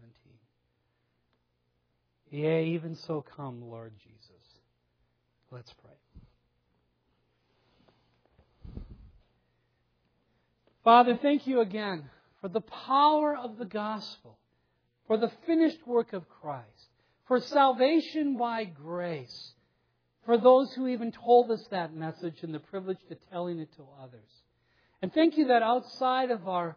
Yea, even so come, Lord Jesus. Let's pray. Father, thank you again for the power of the gospel, for the finished work of Christ, for salvation by grace, for those who even told us that message and the privilege to telling it to others. And thank you that outside of our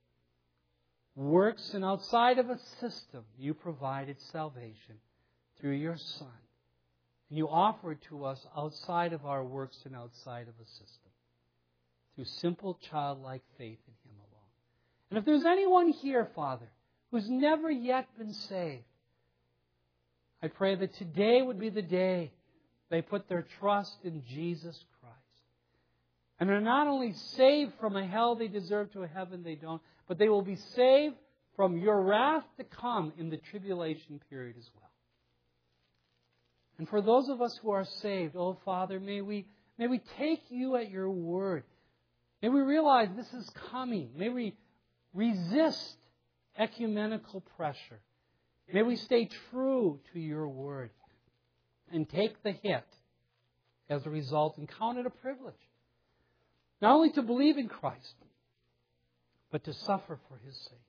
works and outside of a system, you provided salvation through your Son. And you offer it to us outside of our works and outside of a system, through simple childlike faith in Him alone. And if there's anyone here, Father, who's never yet been saved, I pray that today would be the day they put their trust in Jesus Christ. And are not only saved from a hell they deserve to a heaven they don't, but they will be saved from your wrath to come in the tribulation period as well. And for those of us who are saved, oh Father, may we take you at your word. May we realize this is coming. May we resist ecumenical pressure. May we stay true to your word and take the hit as a result and count it a privilege. Not only to believe in Christ, but to suffer for His sake.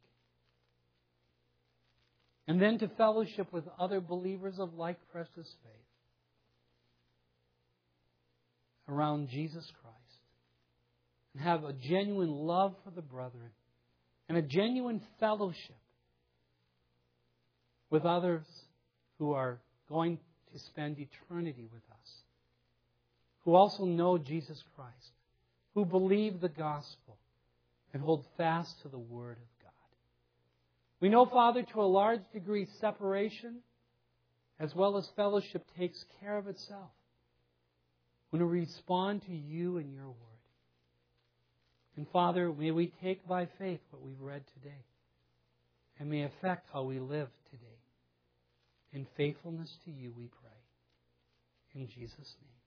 And then to fellowship with other believers of like precious faith around Jesus Christ. And have a genuine love for the brethren and a genuine fellowship with others who are going to spend eternity with us, who also know Jesus Christ, who believe the gospel and hold fast to the Word of God. We know, Father, to a large degree, separation as well as fellowship takes care of itself when we respond to you and your Word. And Father, may we take by faith what we've read today and may affect how we live today. In faithfulness to you we pray. In Jesus' name.